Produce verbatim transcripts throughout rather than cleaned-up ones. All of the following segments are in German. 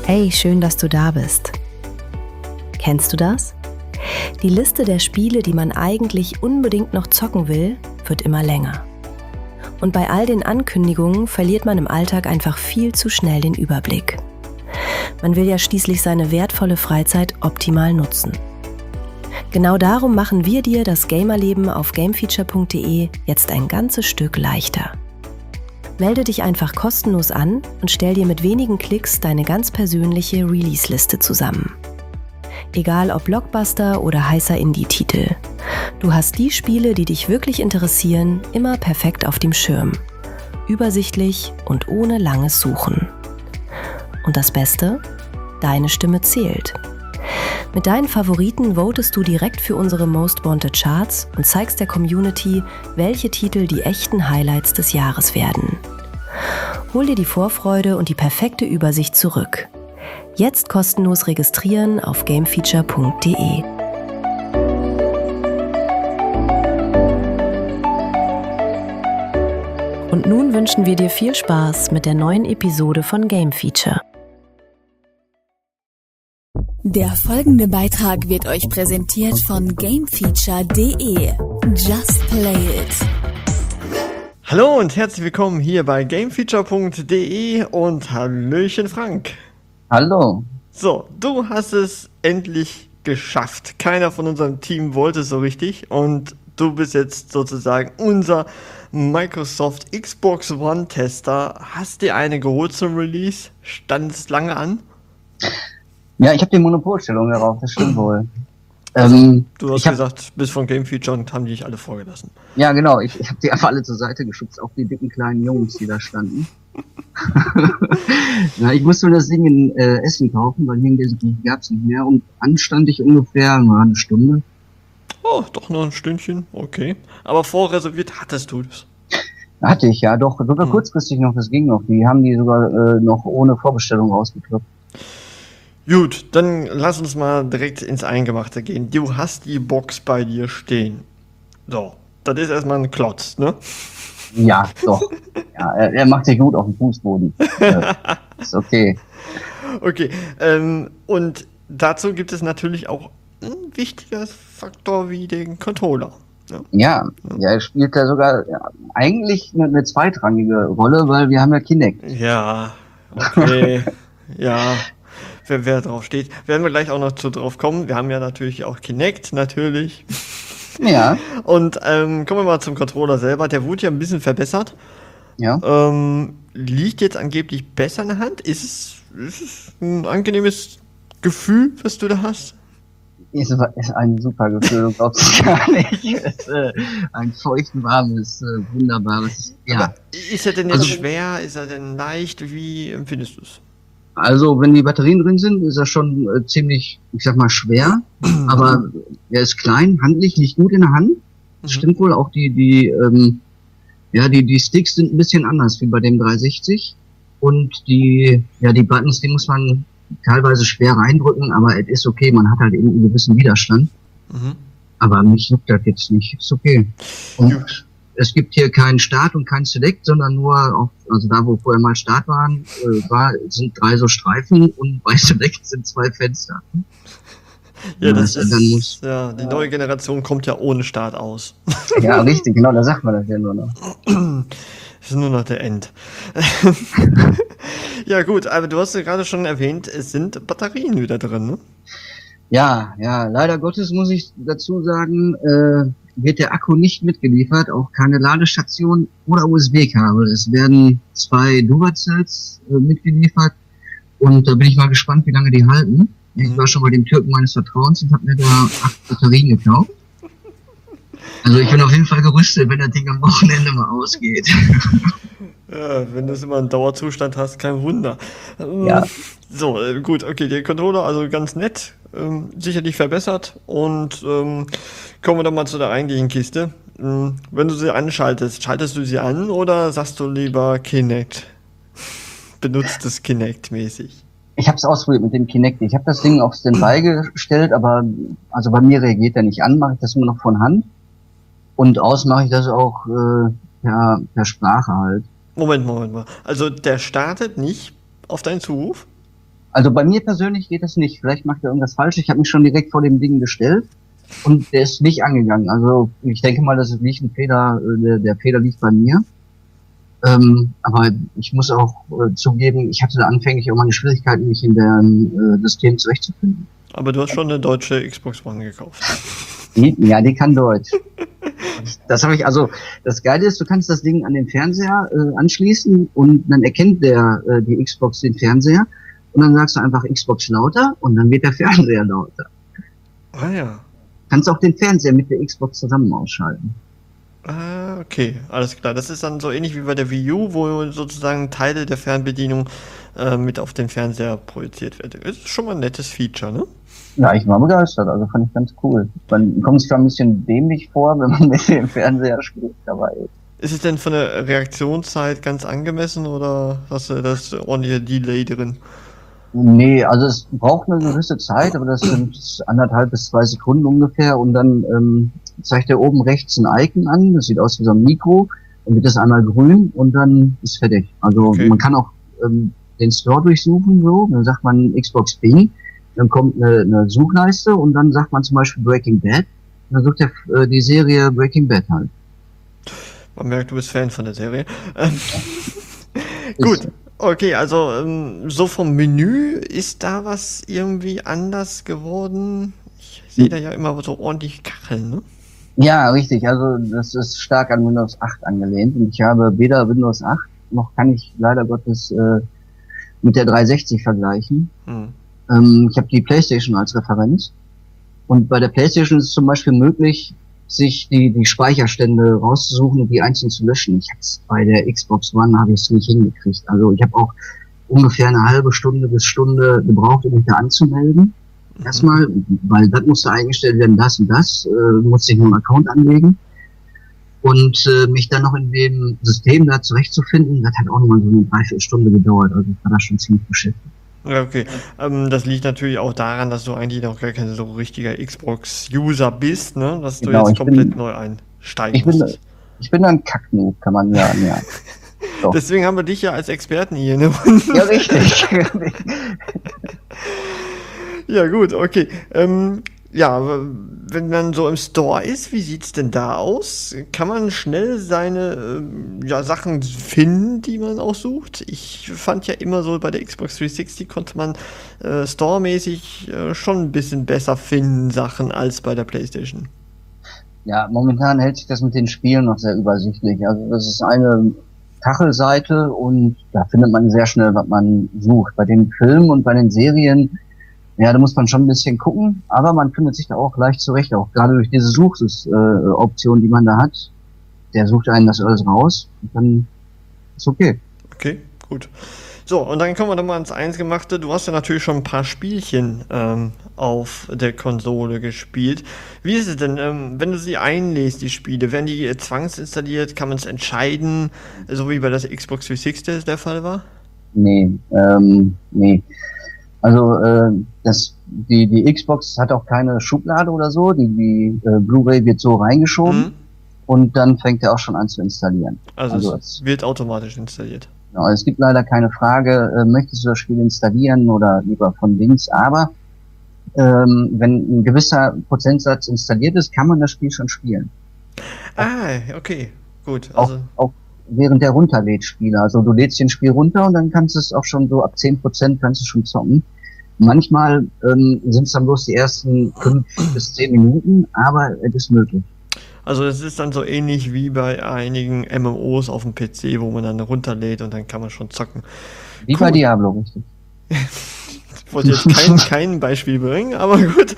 Hey, schön, dass du da bist. Kennst du das? Die Liste der Spiele, die man eigentlich unbedingt noch zocken will, wird immer länger. Und bei all den Ankündigungen verliert man im Alltag einfach viel zu schnell den Überblick. Man will ja schließlich seine wertvolle Freizeit optimal nutzen. Genau darum machen wir dir das Gamerleben auf gamefeature punkt de jetzt ein ganzes Stück leichter. Melde dich einfach kostenlos an und stell dir mit wenigen Klicks deine ganz persönliche Release-Liste zusammen. Egal ob Blockbuster oder heißer Indie-Titel. Du hast die Spiele, die dich wirklich interessieren, immer perfekt auf dem Schirm. Übersichtlich und ohne langes Suchen. Und das Beste? Deine Stimme zählt. Mit deinen Favoriten votest du direkt für unsere Most Wanted Charts und zeigst der Community, welche Titel die echten Highlights des Jahres werden. Hol dir die Vorfreude und die perfekte Übersicht zurück. Jetzt kostenlos registrieren auf gamefeature punkt de. Und nun wünschen wir dir viel Spaß mit der neuen Episode von Game Feature. Der folgende Beitrag wird euch präsentiert von gamefeature punkt de. Just play it. Hallo und herzlich willkommen hier bei gamefeature punkt de und Hallöchen Frank. Hallo. So, du hast es endlich geschafft. Keiner von unserem Team wollte es so richtig und du bist jetzt sozusagen unser Microsoft Xbox One Tester. Hast dir eine geholt zum Release? Stand es lange an? Ja, ich habe die Monopolstellung darauf, das stimmt wohl. Also, ähm, du hast hab, gesagt, bis von Game Feature und haben die nicht alle vorgelassen. Ja, genau, ich, ich habe die einfach alle zur Seite geschubst, auch die dicken kleinen Jungs, die da standen. Na, ich musste das Ding in äh, Essen kaufen, weil hier in Gelsenkirchen gab es nicht mehr und anstand ich ungefähr mal eine Stunde. Oh, doch noch ein Stündchen, okay. Aber vorreserviert hattest du das? Hatte ich, ja, doch, sogar hm. kurzfristig noch, das ging noch. Die haben die sogar äh, noch ohne Vorbestellung rausgekloppt. Gut, dann lass uns mal direkt ins Eingemachte gehen. Du hast die Box bei dir stehen. So, das ist erstmal ein Klotz, ne? Ja, doch. Ja, er, er macht sich gut auf dem Fußboden. äh, ist okay. Okay, ähm, und dazu gibt es natürlich auch ein wichtiger Faktor wie den Controller. Ne? Ja, ja, er spielt da sogar ja, eigentlich eine, eine zweitrangige Rolle, weil wir haben ja Kinect. Ja, okay, ja. Wer, wer drauf steht, werden wir gleich auch noch zu drauf kommen. Wir haben ja natürlich auch Kinect, natürlich. Ja. Und ähm, kommen wir mal zum Controller selber. Der wurde ja ein bisschen verbessert. Ja. Ähm, liegt jetzt angeblich besser in der Hand? Ist es, ist es ein angenehmes Gefühl, was du da hast? Ist, ist ein super Gefühl, du glaubst es gar nicht. Ist, äh, ein feucht warmes, äh, wunderbares. Ja. Aber ist er denn jetzt also, schwer? Ist er denn leicht? Wie empfindest du es? Also, wenn die Batterien drin sind, ist er schon äh, ziemlich, ich sag mal, schwer. Aber er ist klein, handlich, liegt gut in der Hand. Das mhm. stimmt wohl. Auch die, die, ähm, ja, die, die Sticks sind ein bisschen anders wie bei dem dreihundertsechzig. Und die, ja, die Buttons, die muss man teilweise schwer reindrücken, aber es ist okay. Man hat halt eben einen gewissen Widerstand. Mhm. Aber mich juckt das jetzt nicht. Ist okay. Und ja. Es gibt hier keinen Start und kein Select, sondern nur auf, also da, wo vorher mal Start waren, äh, war, sind drei so Streifen und bei Select sind zwei Fenster. Ja, das ist, dann muss, ja, die neue Generation kommt ja ohne Start aus. Ja, richtig, genau, da sagt man das ja nur noch. Das ist nur noch der End. Ja gut, aber du hast ja gerade schon erwähnt, es sind Batterien wieder drin, ne? Ja, ja, leider Gottes muss ich dazu sagen, äh, wird der Akku nicht mitgeliefert, auch keine Ladestation oder U S B-Kabel. Es werden zwei Duracell-s äh, mitgeliefert und da bin ich mal gespannt, wie lange die halten. Ich war schon bei dem Türken meines Vertrauens und habe mir da acht Batterien gekauft. Also ich bin auf jeden Fall gerüstet, wenn das Ding am Wochenende mal ausgeht. Ja, wenn du es immer in Dauerzustand hast, kein Wunder. Ja. So, gut, okay, der Controller, also ganz nett, ähm, sicherlich verbessert und ähm, kommen wir doch mal zu der eigentlichen Kiste. Ähm, wenn du sie anschaltest, schaltest du sie an oder sagst du lieber Kinect? Benutzt es Kinect-mäßig? Ich habe es ausprobiert mit dem Kinect. Ich habe das Ding auf Standby gestellt, aber also bei mir reagiert er nicht an, mache ich das immer noch von Hand. Und aus mache ich das auch äh, per, per Sprache halt. Moment, Moment mal. Also der startet nicht auf deinen Zuruf? Also bei mir persönlich geht das nicht. Vielleicht macht er irgendwas falsch. Ich habe mich schon direkt vor dem Ding gestellt und der ist nicht angegangen. Also ich denke mal, das ist nicht ein Fehler, der, der Fehler liegt bei mir. Ähm, aber ich muss auch äh, zugeben, ich hatte da anfänglich auch meine Schwierigkeiten, mich in dem äh, System zurechtzufinden. Aber du hast schon eine deutsche Xbox One gekauft. Die, ja, die kann Deutsch. Das habe ich, also das Geile ist, du kannst das Ding an den Fernseher äh, anschließen und dann erkennt der äh, die Xbox den Fernseher und dann sagst du einfach Xbox lauter und dann wird der Fernseher lauter. Ah ja. Kannst auch den Fernseher mit der Xbox zusammen ausschalten. Ah, okay, alles klar. Das ist dann so ähnlich wie bei der Wii U, wo sozusagen Teile der Fernbedienung äh, mit auf den Fernseher projiziert werden. Das ist schon mal ein nettes Feature, ne? Ja, ich war begeistert, also fand ich ganz cool. Man kommt sich zwar ein bisschen dämlich vor, wenn man mit dem Fernseher spielt, aber ist es denn von der Reaktionszeit ganz angemessen oder hast du das ordentliche Delay drin? nee, also es braucht eine gewisse Zeit, aber das sind anderthalb bis zwei Sekunden ungefähr und dann ähm, zeigt er oben rechts ein Icon an, das sieht aus wie so ein Mikro, dann wird das einmal grün und dann ist fertig. Also Okay. man kann auch ähm, den Store durchsuchen, so, dann sagt man Xbox Bing, dann kommt eine, eine Suchleiste und dann sagt man zum Beispiel Breaking Bad, und dann sucht er äh, die Serie Breaking Bad halt. Man merkt, du bist Fan von der Serie. Ähm, gut, okay, also ähm, so vom Menü, ist da was irgendwie anders geworden? Ich sehe da ja immer so ordentlich Kacheln, ne? Ja, richtig. Also das ist stark an Windows acht angelehnt und ich habe weder Windows acht noch kann ich leider Gottes äh, mit der dreihundertsechzig vergleichen. Hm. Ähm, ich habe die PlayStation als Referenz und bei der PlayStation ist es zum Beispiel möglich, sich die die Speicherstände rauszusuchen und die einzeln zu löschen. Ich hab's bei der Xbox One habe ich es nicht hingekriegt. Also ich habe auch ungefähr eine halbe Stunde bis Stunde gebraucht, um mich da anzumelden. Erstmal, weil das musste eingestellt werden, das und das, äh, musste ich nur einen Account anlegen. Und äh, mich dann noch in dem System da zurechtzufinden, das hat auch nochmal so eine Dreiviertelstunde gedauert. Also ich war da schon ziemlich beschäftigt. Ja, okay. Ähm, das liegt natürlich auch daran, dass du eigentlich noch gar kein so richtiger Xbox-User bist, ne? Dass du Genau, jetzt ich komplett bin- neu einsteigen Ich bin, musst. ich bin ein Kacknoob, kann man sagen, ja. Doch. Deswegen haben wir dich ja als Experten hier, ne? Ja, richtig. Ja, gut, okay. Ähm, ja, w- wenn man so im Store ist, wie sieht's denn da aus? Kann man schnell seine ähm, ja, Sachen finden, die man auch sucht? Ich fand ja immer so, bei der Xbox dreihundertsechzig konnte man äh, storemäßig äh, schon ein bisschen besser finden, Sachen, als bei der PlayStation. Ja, momentan hält sich das mit den Spielen noch sehr übersichtlich. Also das ist eine Kachelseite und da findet man sehr schnell, was man sucht. Bei den Filmen und bei den Serien, ja, da muss man schon ein bisschen gucken, aber man findet sich da auch leicht zurecht, auch gerade durch diese Suchoption, die man da hat. Der sucht einen das alles raus und dann ist okay. Okay, gut. So, und dann kommen wir doch mal ins Eingemachte. Du hast ja natürlich schon ein paar Spielchen ähm, auf der Konsole gespielt. Wie ist es denn, ähm, wenn du sie einlädst, die Spiele? Werden die äh, zwangsinstalliert? Kann man es entscheiden? So wie bei der Xbox dreihundertsechzig der Fall war? Nee, ähm, nee. Also äh, das, die, die Xbox hat auch keine Schublade oder so, die, die äh, Blu-ray wird so reingeschoben Mhm. und dann fängt er auch schon an zu installieren. Also, Also es es- wird automatisch installiert. Genau, es gibt leider keine Frage, äh, möchtest du das Spiel installieren oder lieber von links, aber ähm, wenn ein gewisser Prozentsatz installiert ist, kann man das Spiel schon spielen. Ah, okay, gut. Auch, Also, auch während der Runterlädspiele. Also du lädst den Spiel runter und dann kannst du es auch schon so ab zehn Prozent kannst du schon zocken. Manchmal ähm, sind es dann bloß die ersten fünf bis zehn Minuten, aber es ist möglich. also es ist dann so ähnlich wie bei einigen M M Os auf dem P C, wo man dann runterlädt und dann kann man schon zocken. Wie Cool. bei Diablo, richtig. Ich wollte jetzt kein, kein Beispiel bringen, aber gut.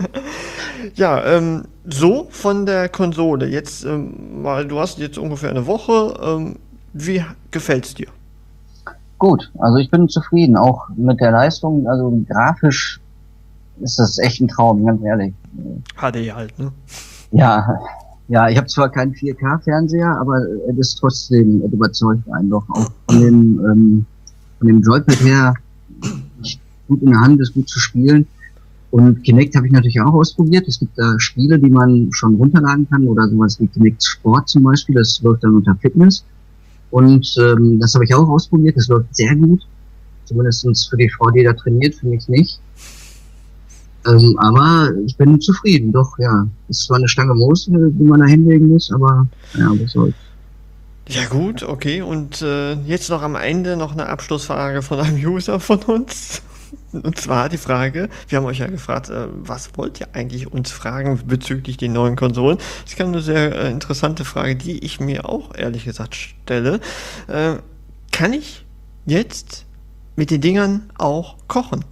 Ja, ähm, so von der Konsole. Jetzt ähm, mal, du hast jetzt ungefähr eine Woche. Ähm, wie gefällt's dir? Gut, also ich bin zufrieden, auch mit der Leistung, also grafisch ist das echt ein Traum, ganz ehrlich. H D halt, ne? Ja, ja, ich habe zwar keinen vier K-Fernseher, aber es ist trotzdem, es überzeugt einen doch auch von dem, ähm, von dem Joypad her, ist gut in der Hand, ist gut zu spielen. Und Kinect habe ich natürlich auch ausprobiert. Es gibt da Spiele, die man schon runterladen kann oder sowas wie Kinect Sport zum Beispiel, das läuft dann unter Fitness. Und ähm, das habe ich auch ausprobiert, das läuft sehr gut. Zumindest für die Frau, die da trainiert, finde ich nicht. Ähm, aber ich bin zufrieden, doch, ja. Ist zwar eine Stange Moos, die man da hinlegen muss, aber ja, was soll's. Ja gut, okay. Und äh, jetzt noch am Ende noch eine Abschlussfrage von einem User von uns. Und zwar die Frage, wir haben euch ja gefragt, äh, was wollt ihr eigentlich uns fragen bezüglich den neuen Konsolen? Das ist eine sehr äh, interessante Frage, die ich mir auch ehrlich gesagt stelle. Äh, kann ich jetzt mit den Dingern auch kochen?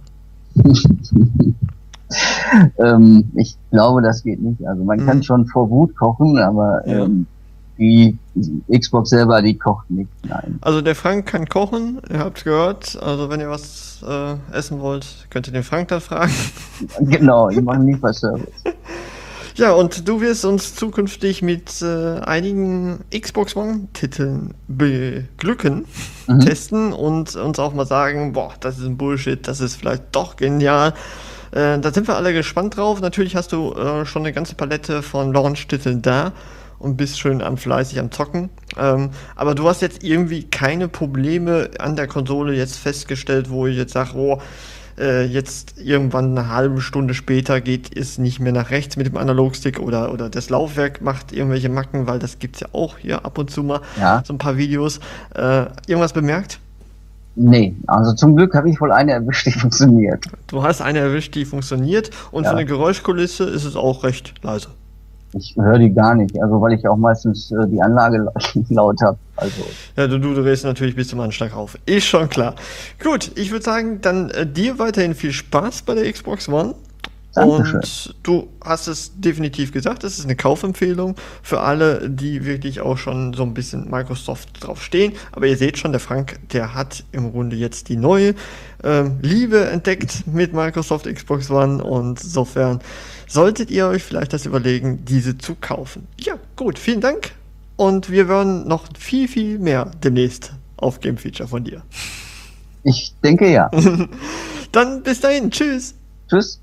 ähm, ich glaube, das geht nicht. Also man mhm. kann schon vor Wut kochen, aber ja. ähm, die Xbox selber, die kocht nicht. Nein. Also der Frank kann kochen, ihr habt's gehört. Also wenn ihr was äh, essen wollt, könnt ihr den Frank dann fragen. Genau, die machen Lieferservice. Ja, und du wirst uns zukünftig mit äh, einigen Xbox One-Titeln beglücken, mhm. testen und uns auch mal sagen, boah, das ist ein Bullshit, das ist vielleicht doch genial. Äh, da sind wir alle gespannt drauf. Natürlich hast du äh, schon eine ganze Palette von Launch-Titeln da und bist schön am fleißig am Zocken. Ähm, aber du hast jetzt irgendwie keine Probleme an der Konsole jetzt festgestellt, wo ich jetzt sage, oh, äh, jetzt irgendwann eine halbe Stunde später geht es nicht mehr nach rechts mit dem Analogstick oder, oder das Laufwerk macht irgendwelche Macken, weil das gibt's ja auch hier ab und zu mal, ja. so ein paar Videos. Äh, irgendwas bemerkt? Nee, also zum Glück habe ich wohl eine erwischt, die funktioniert. Du hast eine erwischt, die funktioniert und ja. für eine Geräuschkulisse ist es auch recht leise. Ich höre die gar nicht, also weil ich auch meistens äh, die Anlage laut habe. Also. Ja, du, du drehst natürlich bis zum Anschlag auf. Ist schon klar. Gut, ich würde sagen, dann äh, dir weiterhin viel Spaß bei der Xbox One. Dankeschön. Und du hast es definitiv gesagt, das ist eine Kaufempfehlung für alle, die wirklich auch schon so ein bisschen Microsoft drauf stehen. Aber ihr seht schon, der Frank, der hat im Grunde jetzt die neue ähm, Liebe entdeckt mit Microsoft Xbox One und insofern solltet ihr euch vielleicht das überlegen, diese zu kaufen. Ja, gut, vielen Dank und wir hören noch viel, viel mehr demnächst auf Game Feature von dir. Ich denke ja. Dann bis dahin, tschüss. Tschüss.